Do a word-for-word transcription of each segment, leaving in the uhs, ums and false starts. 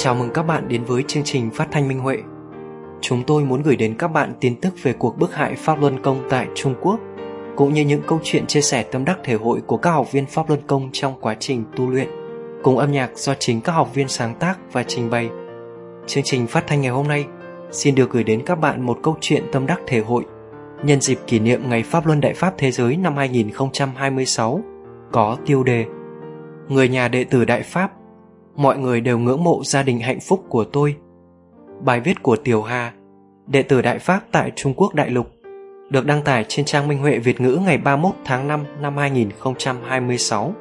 Chào mừng các bạn đến với chương trình phát thanh Minh Huệ. Chúng tôi muốn gửi đến các bạn tin tức về cuộc bức hại Pháp Luân Công tại Trung Quốc, cũng như những câu chuyện chia sẻ tâm đắc thể hội của các học viên Pháp Luân Công trong quá trình tu luyện, cùng âm nhạc do chính các học viên sáng tác và trình bày. Chương trình phát thanh ngày hôm nay xin được gửi đến các bạn một câu chuyện tâm đắc thể hội nhân dịp kỷ niệm Ngày Pháp Luân Đại Pháp Thế Giới năm hai không hai sáu, có tiêu đề Người nhà đệ tử Đại Pháp, mọi người đều ngưỡng mộ gia đình hạnh phúc của tôi. Bài viết của Tiểu Hà, đệ tử Đại Pháp tại Trung Quốc đại lục, được đăng tải trên trang Minh Huệ Việt ngữ ngày ba mươi mốt tháng năm năm hai không hai sáu.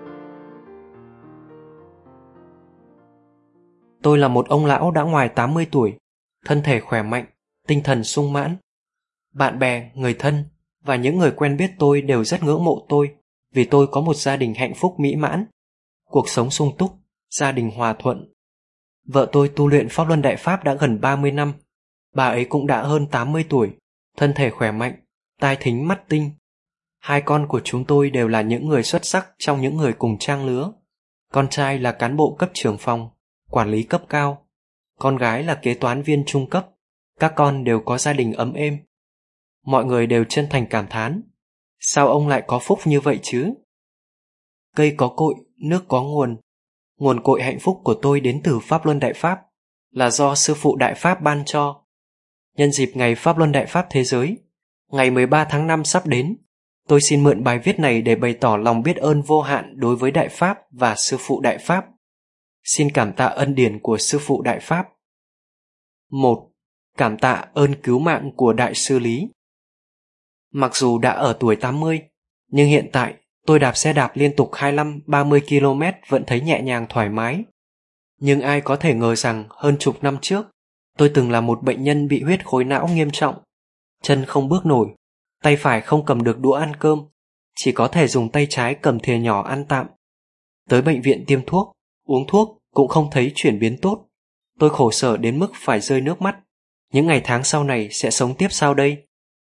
Tôi là một ông lão đã ngoài tám mươi tuổi, thân thể khỏe mạnh, tinh thần sung mãn. Bạn bè, người thân và những người quen biết tôi đều rất ngưỡng mộ tôi vì tôi có một gia đình hạnh phúc mỹ mãn, cuộc sống sung túc, gia đình hòa thuận. Vợ tôi tu luyện Pháp Luân Đại Pháp đã gần ba mươi năm. Bà ấy cũng đã hơn tám mươi tuổi, thân thể khỏe mạnh, tai thính mắt tinh. Hai con của chúng tôi đều là những người xuất sắc trong những người cùng trang lứa. Con trai là cán bộ cấp trưởng phòng, quản lý cấp cao. Con gái là kế toán viên trung cấp. Các con đều có gia đình ấm êm. Mọi người đều chân thành cảm thán. Sao ông lại có phúc như vậy chứ? Cây có cội, nước có nguồn. Nguồn cội hạnh phúc của tôi đến từ Pháp Luân Đại Pháp, là do Sư phụ Đại Pháp ban cho. Nhân dịp Ngày Pháp Luân Đại Pháp Thế Giới, ngày mười ba tháng năm sắp đến, tôi xin mượn bài viết này để bày tỏ lòng biết ơn vô hạn đối với Đại Pháp và Sư phụ Đại Pháp. Xin cảm tạ ân điển của Sư phụ Đại Pháp. một. Cảm tạ ơn cứu mạng của Đại sư Lý. Mặc dù đã ở tuổi tám mươi, nhưng hiện tại tôi đạp xe đạp liên tục hai mươi lăm ba mươi ki lô mét vẫn thấy nhẹ nhàng thoải mái. Nhưng ai có thể ngờ rằng hơn chục năm trước, tôi từng là một bệnh nhân bị huyết khối não nghiêm trọng. Chân không bước nổi, tay phải không cầm được đũa ăn cơm, chỉ có thể dùng tay trái cầm thìa nhỏ ăn tạm. Tới bệnh viện tiêm thuốc, uống thuốc cũng không thấy chuyển biến tốt. Tôi khổ sở đến mức phải rơi nước mắt. Những ngày tháng sau này sẽ sống tiếp sao đây?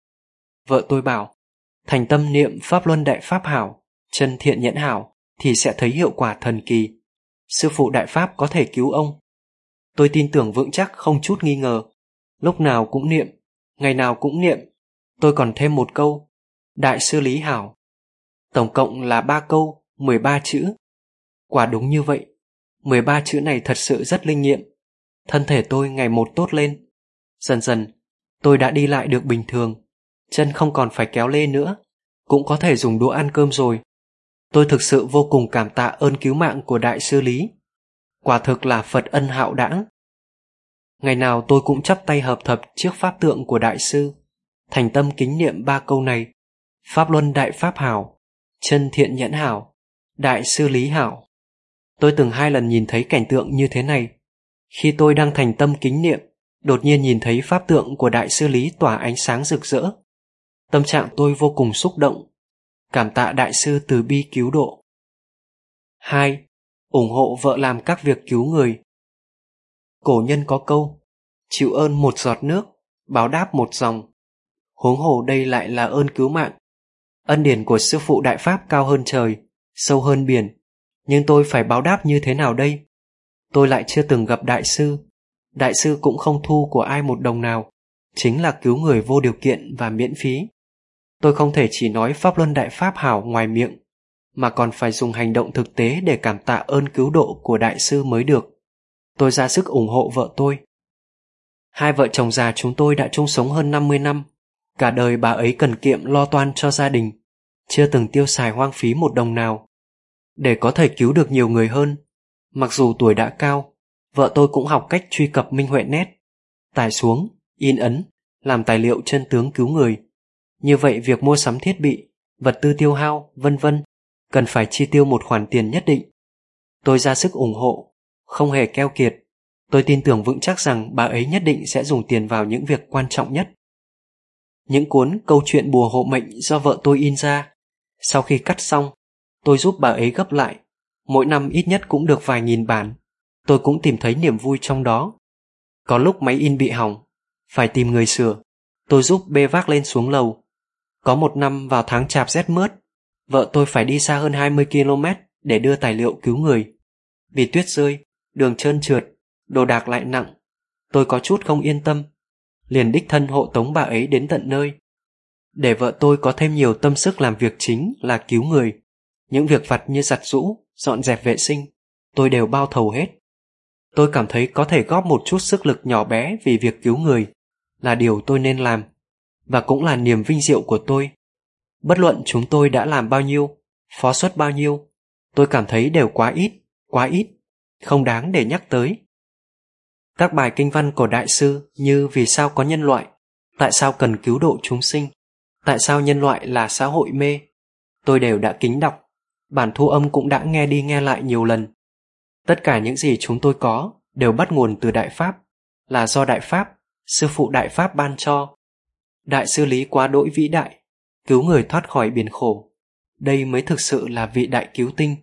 Vợ tôi bảo, thành tâm niệm Pháp Luân Đại Pháp hảo, chân thiện nhẫn hảo thì sẽ thấy hiệu quả thần kỳ. Sư phụ Đại Pháp có thể cứu ông. Tôi tin tưởng vững chắc không chút nghi ngờ. Lúc nào cũng niệm, ngày nào cũng niệm. Tôi còn thêm một câu, Đại sư Lý hảo. Tổng cộng là ba câu, mười ba chữ. Quả đúng như vậy, mười ba chữ này thật sự rất linh nghiệm. Thân thể tôi ngày một tốt lên. Dần dần, tôi đã đi lại được bình thường. Chân không còn phải kéo lê nữa, cũng có thể dùng đũa ăn cơm rồi. Tôi thực sự vô cùng cảm tạ ơn cứu mạng của Đại sư Lý. Quả thực là Phật ân hạo đãng. Ngày nào tôi cũng chắp tay hợp thập trước pháp tượng của Đại sư, thành tâm kính niệm ba câu này: Pháp Luân Đại Pháp hảo, chân thiện nhẫn hảo, Đại sư Lý hảo. Tôi từng hai lần nhìn thấy cảnh tượng như thế này. Khi tôi đang thành tâm kính niệm, đột nhiên nhìn thấy pháp tượng của Đại sư Lý tỏa ánh sáng rực rỡ. Tâm trạng tôi vô cùng xúc động. Cảm tạ Đại sư từ bi cứu độ. hai. Ủng hộ vợ làm các việc cứu người. Cổ nhân có câu, chịu ơn một giọt nước, báo đáp một dòng. Huống hồ đây lại là ơn cứu mạng. Ân điển của Sư phụ Đại Pháp cao hơn trời, sâu hơn biển. Nhưng tôi phải báo đáp như thế nào đây? Tôi lại chưa từng gặp Đại sư. Đại sư cũng không thu của ai một đồng nào. Chính là cứu người vô điều kiện và miễn phí. Tôi không thể chỉ nói Pháp Luân Đại Pháp hảo ngoài miệng, mà còn phải dùng hành động thực tế để cảm tạ ơn cứu độ của Đại sư mới được. Tôi ra sức ủng hộ vợ tôi. Hai vợ chồng già chúng tôi đã chung sống hơn năm mươi năm. Cả đời bà ấy cần kiệm lo toan cho gia đình, chưa từng tiêu xài hoang phí một đồng nào. Để có thể cứu được nhiều người hơn, mặc dù tuổi đã cao, vợ tôi cũng học cách truy cập Minh Huệ Net, tải xuống, in ấn, làm tài liệu chân tướng cứu người. Như vậy việc mua sắm thiết bị, vật tư tiêu hao, vân vân cần phải chi tiêu một khoản tiền nhất định. Tôi ra sức ủng hộ, không hề keo kiệt. Tôi tin tưởng vững chắc rằng bà ấy nhất định sẽ dùng tiền vào những việc quan trọng nhất. Những cuốn câu chuyện bùa hộ mệnh do vợ tôi in ra, sau khi cắt xong, tôi giúp bà ấy gấp lại. Mỗi năm ít nhất cũng được vài nghìn bản. Tôi cũng tìm thấy niềm vui trong đó. Có lúc máy in bị hỏng, phải tìm người sửa, tôi giúp bê vác lên xuống lầu. Có một năm vào tháng chạp rét mướt, vợ tôi phải đi xa hơn hai mươi ki lô mét để đưa tài liệu cứu người. Vì tuyết rơi, đường trơn trượt, đồ đạc lại nặng, tôi có chút không yên tâm, liền đích thân hộ tống bà ấy đến tận nơi. Để vợ tôi có thêm nhiều tâm sức làm việc chính là cứu người, những việc vặt như giặt giũ, dọn dẹp vệ sinh, tôi đều bao thầu hết. Tôi cảm thấy có thể góp một chút sức lực nhỏ bé vì việc cứu người là điều tôi nên làm, và cũng là niềm vinh diệu của tôi. Bất luận chúng tôi đã làm bao nhiêu, phó suất bao nhiêu, tôi cảm thấy đều quá ít, quá ít, không đáng để nhắc tới. Các bài kinh văn của Đại sư như Vì sao có nhân loại, Tại sao cần cứu độ chúng sinh, Tại sao nhân loại là xã hội mê, tôi đều đã kính đọc, bản thu âm cũng đã nghe đi nghe lại nhiều lần. Tất cả những gì chúng tôi có đều bắt nguồn từ Đại Pháp, là do Đại Pháp, Sư phụ Đại Pháp ban cho. Đại sư lý quá đỗi vĩ đại, cứu người thoát khỏi biển khổ, đây mới thực sự là vị đại cứu tinh.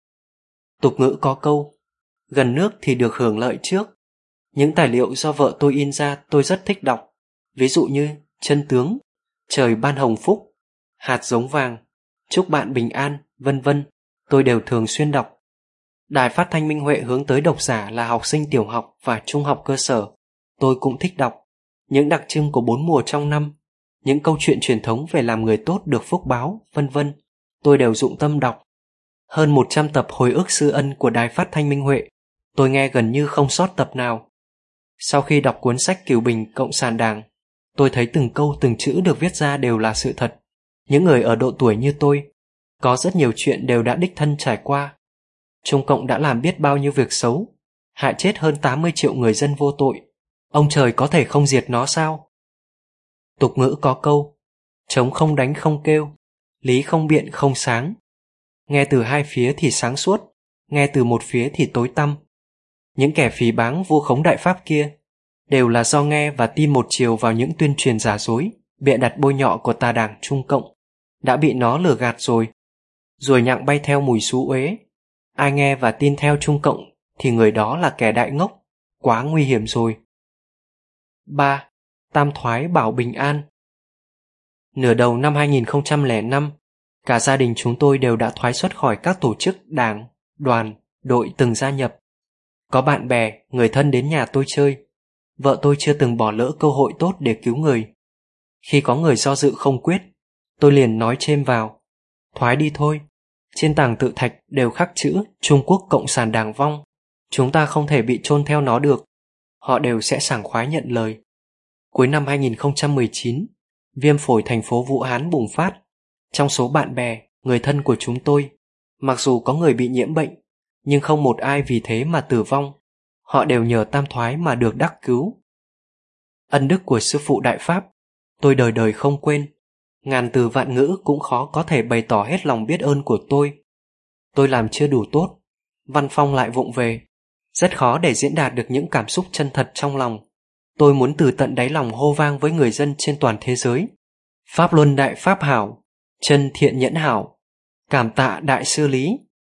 Tục ngữ có câu, gần nước thì được hưởng lợi trước. Những tài liệu do vợ tôi in ra tôi rất thích đọc, ví dụ như Chân tướng, Trời ban hồng phúc, Hạt giống vàng, Chúc bạn bình an, vân vân, tôi đều thường xuyên đọc. Đài Phát thanh Minh Huệ hướng tới độc giả là học sinh tiểu học và trung học cơ sở, tôi cũng thích đọc. Những đặc trưng của bốn mùa trong năm, những câu chuyện truyền thống về làm người tốt được phúc báo, vân vân, tôi đều dụng tâm đọc. Hơn một trăm tập Hồi ức sư ân của Đài Phát thanh Minh Huệ, tôi nghe gần như không sót tập nào. Sau khi đọc cuốn sách Cửu Bình Cộng sản Đảng, tôi thấy từng câu từng chữ được viết ra đều là sự thật. Những người ở độ tuổi như tôi, có rất nhiều chuyện đều đã đích thân trải qua. Trung Cộng đã làm biết bao nhiêu việc xấu, hại chết hơn tám mươi triệu người dân vô tội. Ông trời có thể không diệt nó sao? Tục ngữ có câu, trống không đánh không kêu, lý không biện không sáng. Nghe từ hai phía thì sáng suốt, nghe từ một phía thì tối tăm. Những kẻ phỉ báng vu khống Đại Pháp kia đều là do nghe và tin một chiều vào những tuyên truyền giả dối, bịa đặt bôi nhọ của tà đảng Trung Cộng, đã bị nó lừa gạt rồi. Ruồi nhặng bay theo mùi xú uế, ai nghe và tin theo Trung Cộng thì người đó là kẻ đại ngốc, quá nguy hiểm rồi. ba. Tam thoái bảo bình an. Nửa đầu năm hai nghìn không trăm lẻ năm, cả gia đình chúng tôi đều đã thoái xuất khỏi các tổ chức đảng, đoàn, đội từng gia nhập. Có bạn bè, người thân đến nhà tôi chơi. Vợ tôi chưa từng bỏ lỡ cơ hội tốt để cứu người. Khi có người do dự không quyết, tôi liền nói chêm vào, thoái đi thôi. Trên tảng tự thạch đều khắc chữ Trung Quốc Cộng sản Đảng vong, chúng ta không thể bị chôn theo nó được. Họ đều sẽ sảng khoái nhận lời. Cuối năm hai nghìn không trăm mười chín, viêm phổi thành phố Vũ Hán bùng phát. Trong số bạn bè, người thân của chúng tôi, mặc dù có người bị nhiễm bệnh, nhưng không một ai vì thế mà tử vong. Họ đều nhờ tam thoái mà được đắc cứu. Ân đức của sư phụ Đại Pháp, tôi đời đời không quên. Ngàn từ vạn ngữ cũng khó có thể bày tỏ hết lòng biết ơn của tôi. Tôi làm chưa đủ tốt, văn phong lại vụng về, rất khó để diễn đạt được những cảm xúc chân thật trong lòng. Tôi muốn từ tận đáy lòng hô vang với người dân trên toàn thế giới. Pháp luân đại pháp hảo, chân thiện nhẫn hảo, cảm tạ đại sư Lý.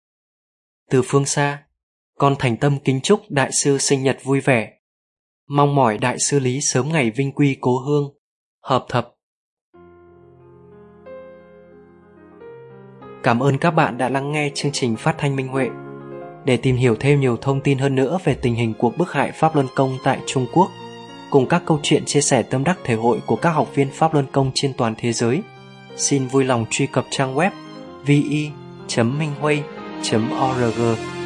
Từ phương xa, con thành tâm kính chúc đại sư sinh nhật vui vẻ. Mong mỏi đại sư Lý sớm ngày vinh quy cố hương. Hợp thập. Cảm ơn các bạn đã lắng nghe chương trình Phát thanh Minh Huệ. Để tìm hiểu thêm nhiều thông tin hơn nữa về tình hình cuộc bức hại Pháp Luân Công tại Trung Quốc, cùng các câu chuyện chia sẻ tâm đắc thể hội của các học viên Pháp Luân Công trên toàn thế giới, xin vui lòng truy cập trang web vi chấm minh huê chấm org.